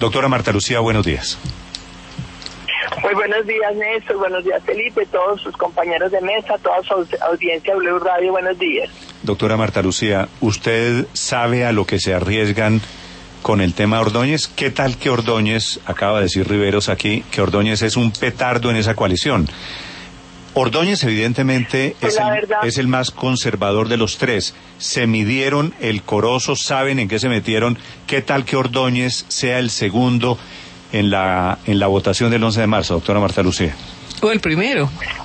Doctora Marta Lucía, buenos días. Muy buenos días, Néstor, buenos días, Felipe, todos sus compañeros de mesa, toda su audiencia W Radio, buenos días. Doctora Marta Lucía, ¿usted sabe a lo que se arriesgan con el tema Ordóñez? ¿Qué tal que Ordóñez, acaba de decir Riveros aquí, que Ordóñez es un petardo en esa coalición? Ordóñez evidentemente es el más conservador de los tres. Se midieron el corozo, saben en qué se metieron. ¿Qué tal que Ordóñez sea el segundo en la votación del 11 de marzo, doctora Marta Lucía? O el primero.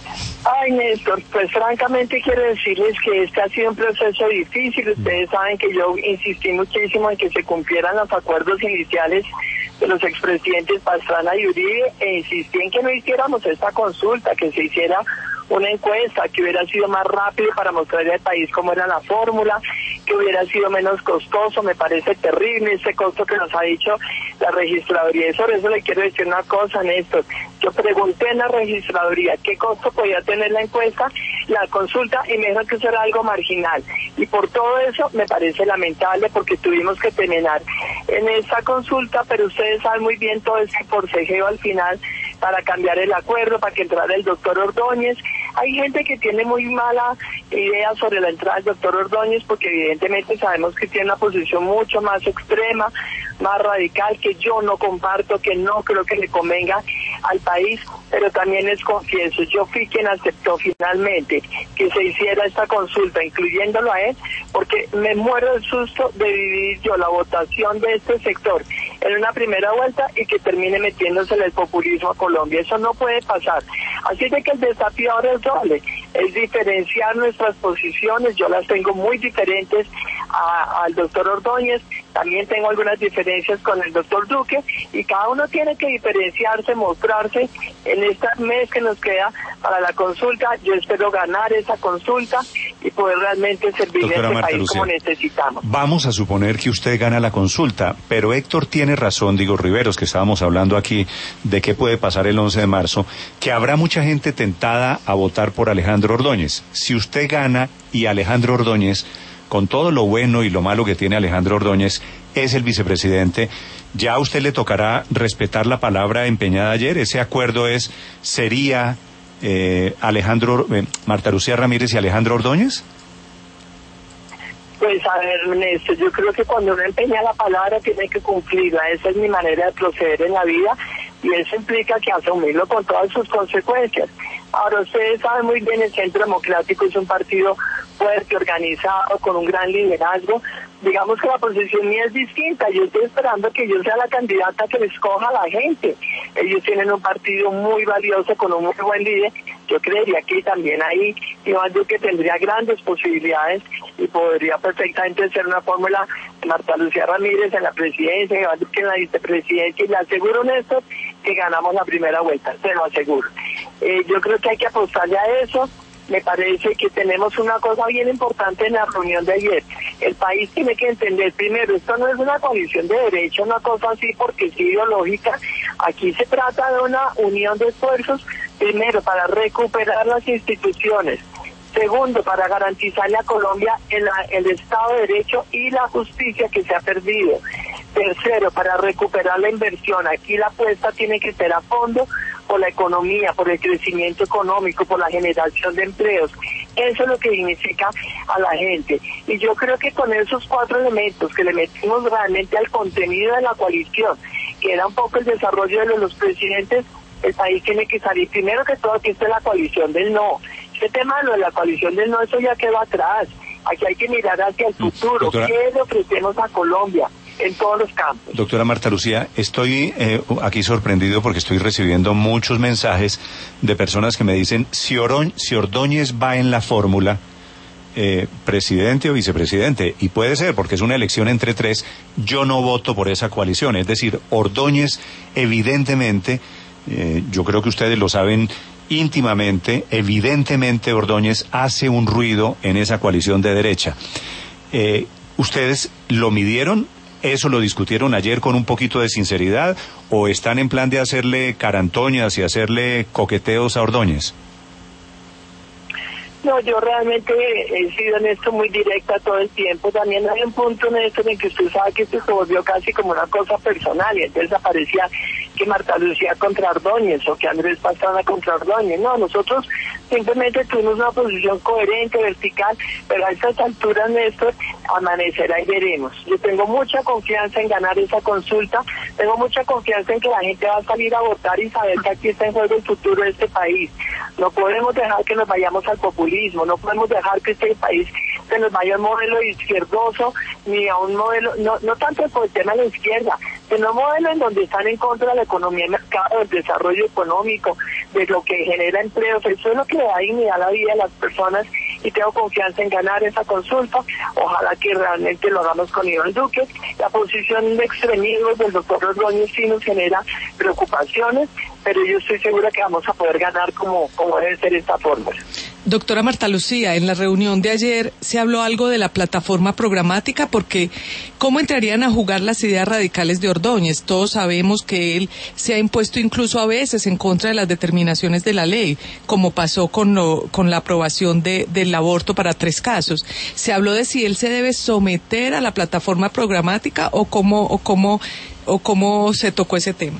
Ay, Néstor, pues francamente quiero decirles que este ha sido un proceso difícil. Ustedes saben que yo insistí muchísimo en que se cumplieran los acuerdos iniciales de los expresidentes Pastrana y Uribe, e insistí en que no hiciéramos esta consulta, que se hiciera una encuesta que hubiera sido más rápido para mostrarle al país cómo era la fórmula, que hubiera sido menos costoso. Me parece terrible ese costo que nos ha dicho la registraduría, y sobre eso le quiero decir una cosa, Néstor. Yo pregunté en la registraduría qué costo podía tener la encuesta, la consulta, y me dijeron que eso era algo marginal, y por todo eso me parece lamentable, porque tuvimos que terminar en esta consulta, pero ustedes saben muy bien todo ese forcejeo al final para cambiar el acuerdo, para que entrara el doctor Ordóñez. Hay gente que tiene muy mala idea sobre la entrada del doctor Ordóñez, porque evidentemente sabemos que tiene una posición mucho más extrema, más radical, que yo no comparto, que no creo que le convenga al país, pero también les confieso, yo fui quien aceptó finalmente que se hiciera esta consulta, incluyéndolo a él, porque me muero del susto de vivir yo la votación de este sector en una primera vuelta y que termine metiéndose el populismo a Colombia. Eso no puede pasar. Así de que el desafío ahora es doble, es diferenciar nuestras posiciones. Yo las tengo muy diferentes al doctor Ordóñez, también tengo algunas diferencias con el doctor Duque, y cada uno tiene que diferenciarse, mostrarse en este mes que nos queda para la consulta. Yo espero ganar esa consulta y poder realmente servirle a este país como necesitamos. Vamos a suponer que usted gana la consulta, pero Héctor tiene razón, digo Riveros, que estábamos hablando aquí de qué puede pasar el 11 de marzo, que habrá mucha gente tentada a votar por Alejandro Ordóñez. Si usted gana y Alejandro Ordóñez, con todo lo bueno y lo malo que tiene Alejandro Ordóñez, es el vicepresidente, ya a usted le tocará respetar la palabra empeñada ayer. Ese acuerdo sería Marta Lucía Ramírez y Alejandro Ordóñez. Pues a ver, Néstor, yo creo que cuando uno empeña la palabra tiene que cumplirla. Esa es mi manera de proceder en la vida, y eso implica que asumirlo con todas sus consecuencias. Ahora, ustedes saben muy bien, el Centro Democrático es un partido fuerte, organizado, con un gran liderazgo. Digamos que la posición mía es distinta. Yo estoy esperando que yo sea la candidata que le escoja a la gente. Ellos tienen un partido muy valioso, con un muy buen líder. Yo creería que también ahí Iván Duque tendría grandes posibilidades y podría perfectamente ser una fórmula de Marta Lucía Ramírez en la presidencia, Iván Duque en la vicepresidencia, y le aseguro, Néstor, que ganamos la primera vuelta, se lo aseguro. Yo creo que hay que apostarle a eso. Me parece que tenemos una cosa bien importante en la reunión de ayer. El país tiene que entender, primero, esto no es una coalición de derecha, una cosa así porque es ideológica. Aquí se trata de una unión de esfuerzos, primero, para recuperar las instituciones. Segundo, para garantizarle a Colombia el Estado de Derecho y la justicia que se ha perdido. Tercero, para recuperar la inversión. Aquí la apuesta tiene que ser a fondo por la economía, por el crecimiento económico, por la generación de empleos. Eso es lo que significa a la gente. Y yo creo que con esos 4 elementos que le metimos realmente al contenido de la coalición, que era un poco el desarrollo de los presidentes, el país tiene que salir. Primero que todo, aquí está la coalición del no. Este tema de la coalición del no, eso ya quedó atrás. Aquí hay que mirar hacia el futuro. Doctora, ¿qué le ofrecemos a Colombia en todos los campos? Doctora Marta Lucía, estoy aquí sorprendido porque estoy recibiendo muchos mensajes de personas que me dicen, si Ordóñez va en la fórmula, presidente o vicepresidente, y puede ser porque es una elección entre 3, yo no voto por esa coalición. Es decir, Ordóñez evidentemente, yo creo que ustedes lo saben íntimamente, evidentemente Ordóñez hace un ruido en esa coalición de derecha. ¿Ustedes lo midieron? ¿Eso lo discutieron ayer con un poquito de sinceridad? ¿O están en plan de hacerle carantoñas y hacerle coqueteos a Ordóñez? No, yo realmente he sido en esto muy directa todo el tiempo. También hay un punto en esto en que usted sabe que esto se volvió casi como una cosa personal y entonces aparecía que Marta Lucía contra Ordóñez o que Andrés Pastrana contra Ordóñez. No, nosotros simplemente tuvimos una posición coherente, vertical, pero a estas alturas, Néstor, amanecerá y veremos. Yo tengo mucha confianza en ganar esa consulta, tengo mucha confianza en que la gente va a salir a votar y saber que aquí está en juego el futuro de este país. No podemos dejar que nos vayamos al populismo, no podemos dejar que este país se nos vaya a un modelo izquierdoso, ni a un modelo, no tanto por el tema de la izquierda, sino un modelo en donde están en contra de la economía de mercado, del desarrollo económico, de lo que genera empleos. Eso es lo que le da dignidad a la vida de las personas y tengo confianza en ganar esa consulta. Ojalá que realmente lo hagamos con Iván Duque. La posición de extremismo del doctor Ordóñez sí nos genera preocupaciones, pero yo estoy segura que vamos a poder ganar como debe ser esta fórmula. Doctora Marta Lucía, en la reunión de ayer se habló algo de la plataforma programática, porque ¿cómo entrarían a jugar las ideas radicales de Ordóñez? Todos sabemos que él se ha impuesto incluso a veces en contra de las determinaciones de la ley, como pasó con la aprobación del aborto para 3 casos. Se habló de si él se debe someter a la plataforma programática o cómo se tocó ese tema.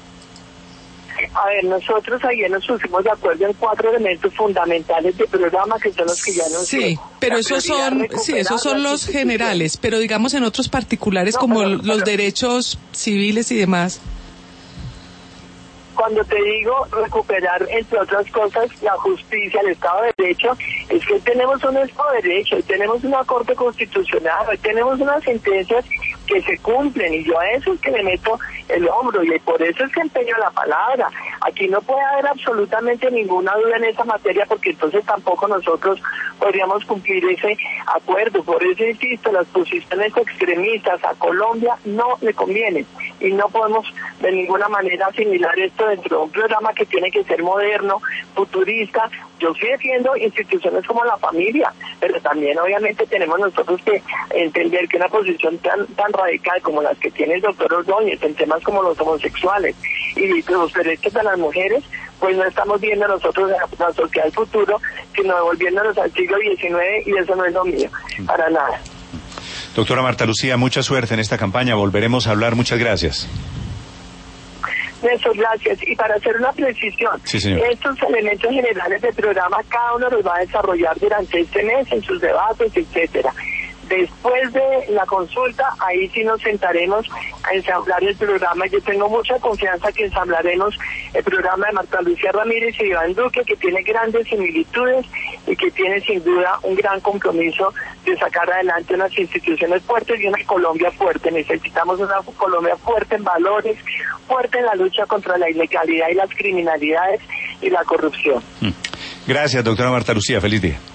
A ver, nosotros ayer nos pusimos de acuerdo en 4 elementos fundamentales del programa que son los que ya nos... Sí, pero esos son los generales, pero digamos en otros particulares como los derechos civiles y demás. Cuando te digo recuperar, entre otras cosas, la justicia, el Estado de Derecho, es que hoy tenemos un Estado de Derecho, hoy tenemos una Corte Constitucional, hoy tenemos unas sentencias que se cumplen, y yo a eso es que le meto el hombro, y por eso es que empeño la palabra. Aquí no puede haber absolutamente ninguna duda en esa materia, porque entonces tampoco nosotros podríamos cumplir ese acuerdo. Por eso insisto, las posiciones extremistas a Colombia no le convienen, y no podemos de ninguna manera asimilar esto dentro de un programa que tiene que ser moderno, futurista. Yo sí defiendo instituciones como la familia, pero también obviamente tenemos nosotros que entender que una posición tan radical como las que tiene el doctor Ordóñez en temas como los homosexuales y los derechos de las mujeres, pues no estamos viendo nosotros la sociedad del futuro, sino devolviéndonos al siglo XIX, y eso no es lo mío, para nada. Doctora Marta Lucía, mucha suerte en esta campaña, volveremos a hablar, muchas gracias. Néstor, gracias. Y para hacer una precisión, sí, estos elementos generales del programa cada uno los va a desarrollar durante este mes en sus debates, etcétera. Después de la consulta, ahí sí nos sentaremos a ensamblar el programa. Yo tengo mucha confianza que ensamblaremos el programa de Marta Lucía Ramírez y Iván Duque, que tiene grandes similitudes y que tiene sin duda un gran compromiso de sacar adelante unas instituciones fuertes y una Colombia fuerte. Necesitamos una Colombia fuerte en valores, fuerte en la lucha contra la ilegalidad y las criminalidades y la corrupción. Gracias, doctora Marta Lucía. Feliz día.